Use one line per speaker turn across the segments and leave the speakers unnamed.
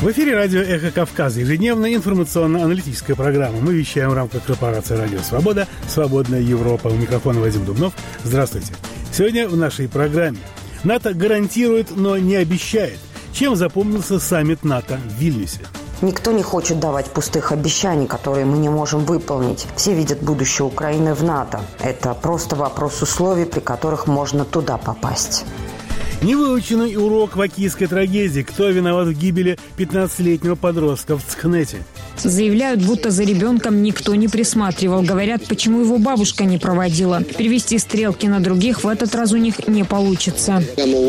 В эфире радио «Эхо Кавказа», ежедневная информационно-аналитическая программа. Мы вещаем в рамках корпорации «Радио Свобода», «Свободная Европа». У микрофона Вадим Дубнов. Здравствуйте. Сегодня в нашей программе. НАТО гарантирует, но не обещает. Чем запомнился саммит НАТО в Вильнюсе?
Никто не хочет давать пустых обещаний, которые мы не можем выполнить. Все видят будущее Украины в НАТО. Это просто вопрос условий, при которых можно туда попасть.
Невыученный урок вакийской трагедии. Кто виноват в гибели 15-летнего подростка в Цхнете?
Заявляют, будто за ребенком никто не присматривал. Говорят, почему его бабушка не проводила. Перевести стрелки на других в этот раз у них не получится.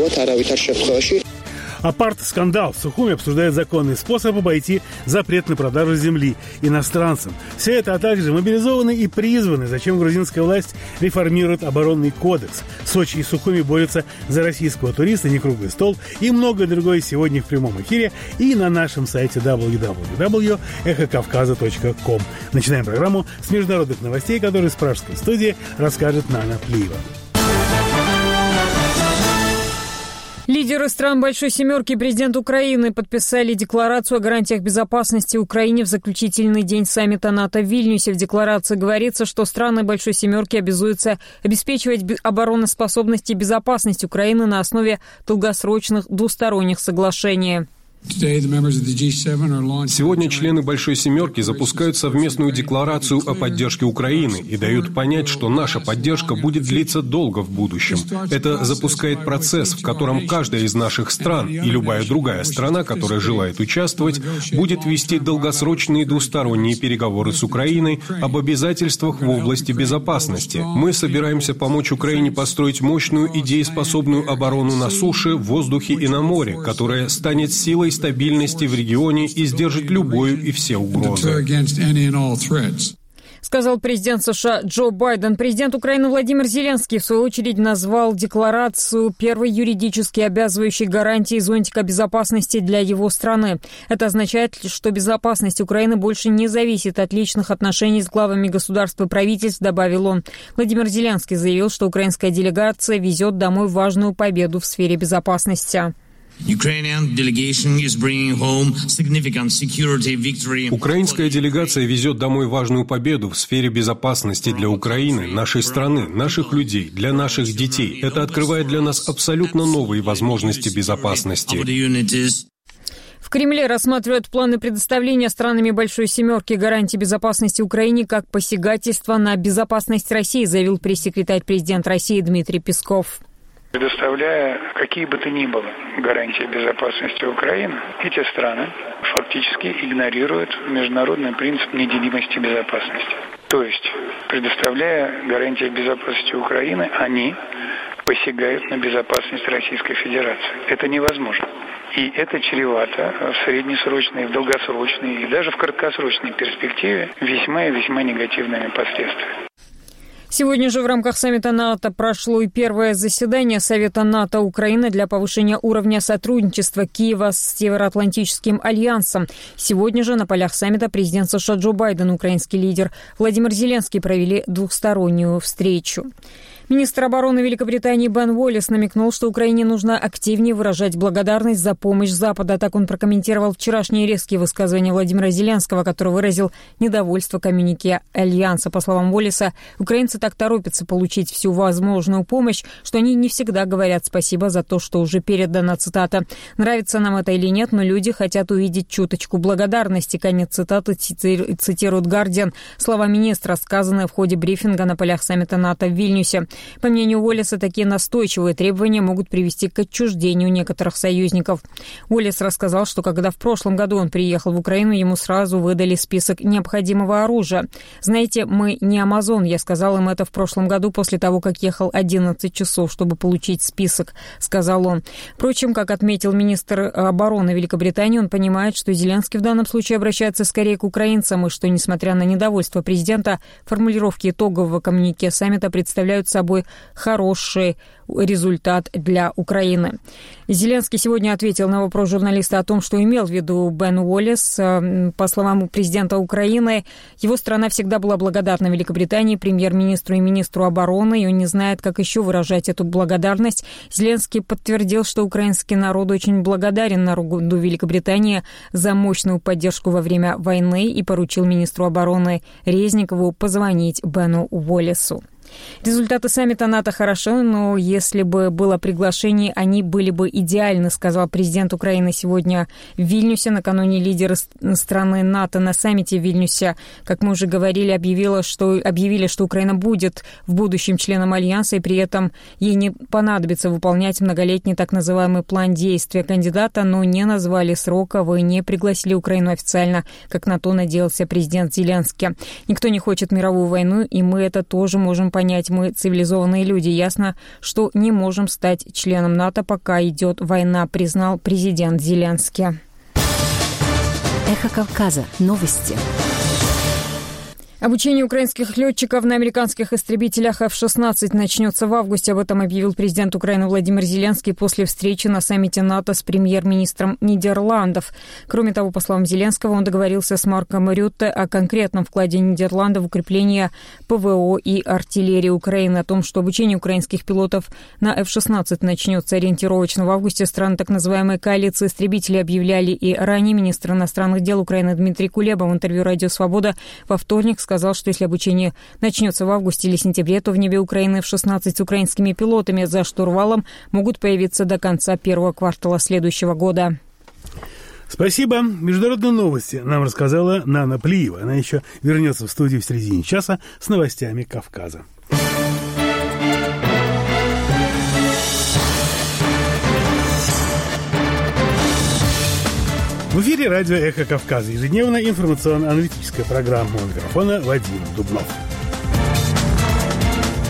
Апарт-скандал. В Сухуми обсуждает законный способ обойти запрет на продажу земли иностранцам. Все это, а также мобилизованы и призваны, зачем грузинская власть реформирует оборонный кодекс. Сочи и Сухуми борются за российского туриста, не круглый стол и многое другое сегодня в прямом эфире и на нашем сайте www.эхокавказа.ком. Начинаем программу с международных новостей, которые с пражской студии расскажет Нана Плиева.
Лидеры стран Большой Семерки и президент Украины подписали декларацию о гарантиях безопасности Украине в заключительный день саммита НАТО в Вильнюсе. В декларации говорится, что страны Большой Семерки обязуются обеспечивать обороноспособность и безопасность Украины на основе долгосрочных двусторонних соглашений.
Сегодня члены Большой Семерки запускают совместную декларацию о поддержке Украины и дают понять, что наша поддержка будет длиться долго в будущем. Это запускает процесс, в котором каждая из наших стран и любая другая страна, которая желает участвовать, будет вести долгосрочные двусторонние переговоры с Украиной об обязательствах в области безопасности. Мы собираемся помочь Украине построить мощную и дееспособную оборону на суше, в воздухе и на море, которая станет силой стабильности в регионе и сдержит любую и все угрозы.
Сказал президент США Джо Байден. Президент Украины Владимир Зеленский, в свою очередь, назвал декларацию первой юридически обязывающей гарантией зонтика безопасности для его страны. Это означает, что безопасность Украины больше не зависит от личных отношений с главами государств и правительств, добавил он. Владимир Зеленский заявил, что украинская делегация везет домой важную победу в сфере безопасности.
Украинская делегация везет домой важную победу в сфере безопасности для Украины, нашей страны, наших людей, для наших детей. Это открывает для нас абсолютно новые возможности безопасности.
В Кремле рассматривают планы предоставления странами Большой Семерки гарантий безопасности Украине как посягательство на безопасность России, заявил пресс-секретарь президента России Дмитрий Песков.
Предоставляя какие бы то ни было гарантии безопасности Украины, эти страны фактически игнорируют международный принцип неделимости безопасности. То есть, предоставляя гарантии безопасности Украины, они посягают на безопасность Российской Федерации. Это невозможно. И это чревато в среднесрочной, в долгосрочной и даже в краткосрочной перспективе весьма и весьма негативными последствиями.
Сегодня же в рамках саммита НАТО прошло и первое заседание Совета НАТО Украины для повышения уровня сотрудничества Киева с Североатлантическим альянсом. Сегодня же на полях саммита президент США Джо Байден и украинский лидер Владимир Зеленский провели двухстороннюю встречу. Министр обороны Великобритании Бен Уоллес намекнул, что Украине нужно активнее выражать благодарность за помощь Запада. Так он прокомментировал вчерашние резкие высказывания Владимира Зеленского, который выразил недовольство коммюнике Альянса. По словам Уоллеса, украинцы так торопятся получить всю возможную помощь, что они не всегда говорят спасибо за то, что уже передано, цитата. «Нравится нам это или нет, но люди хотят увидеть чуточку благодарности». Конец цитаты, цитирует «Гардиан». Слова министра, сказанные в ходе брифинга на полях саммита НАТО в Вильнюсе. По мнению Уоллеса, такие настойчивые требования могут привести к отчуждению некоторых союзников. Уоллес рассказал, что когда в прошлом году он приехал в Украину, ему сразу выдали список необходимого оружия. «Знаете, мы не Амазон», я сказал им это в прошлом году после того, как ехал 11 часов, чтобы получить список, сказал он. Впрочем, как отметил министр обороны Великобритании, он понимает, что Зеленский в данном случае обращается скорее к украинцам, и что, несмотря на недовольство президента, формулировки итогового коммюнике саммита представляют собой собой хороший результат для Украины. Зеленский сегодня ответил на вопрос журналиста о том, что имел в виду Бен Уоллес. По словам президента Украины, его страна всегда была благодарна Великобритании, премьер-министру и министру обороны, и он не знает, как еще выражать эту благодарность. Зеленский подтвердил, что украинский народ очень благодарен народу Великобритании за мощную поддержку во время войны и поручил министру обороны Резникову позвонить Бену Уоллесу. Результаты саммита НАТО хорошо, но если бы было приглашение, они были бы идеальны, сказал президент Украины сегодня в Вильнюсе. Накануне лидеры страны НАТО на саммите в Вильнюсе, как мы уже говорили, объявили, что Украина будет в будущем членом Альянса, и при этом ей не понадобится выполнять многолетний так называемый план действия кандидата, но не назвали сроков и не пригласили Украину официально, как на то надеялся президент Зеленский. Никто не хочет мировую войну, и мы это тоже можем понять. Мы цивилизованные люди. Ясно, что не можем стать членом НАТО, пока идет война, признал президент Зеленский.
Эхо Кавказа. Новости.
Обучение украинских летчиков на американских истребителях F-16 начнется в августе. Об этом объявил президент Украины Владимир Зеленский после встречи на саммите НАТО с премьер-министром Нидерландов. Кроме того, по словам Зеленского, он договорился с Марком Рютте о конкретном вкладе Нидерландов в укрепление ПВО и артиллерии Украины. О том, что обучение украинских пилотов на F-16 начнется ориентировочно в августе, страны так называемой коалиции истребителей объявляли и ранее. Министр иностранных дел Украины Дмитрий Кулеба в интервью «Радио Свобода» во вторник сказал, что если обучение начнется в августе или сентябре, то в небе Украины F-16 с украинскими пилотами за штурвалом могут появиться до конца первого квартала следующего года.
Спасибо. Международные новости нам рассказала Нана Плиева. Она еще вернется в студию в середине часа с новостями Кавказа. В эфире радио «Эхо Кавказа». Ежедневная информационно-аналитическая программа. У микрофона Вадим Дубнов.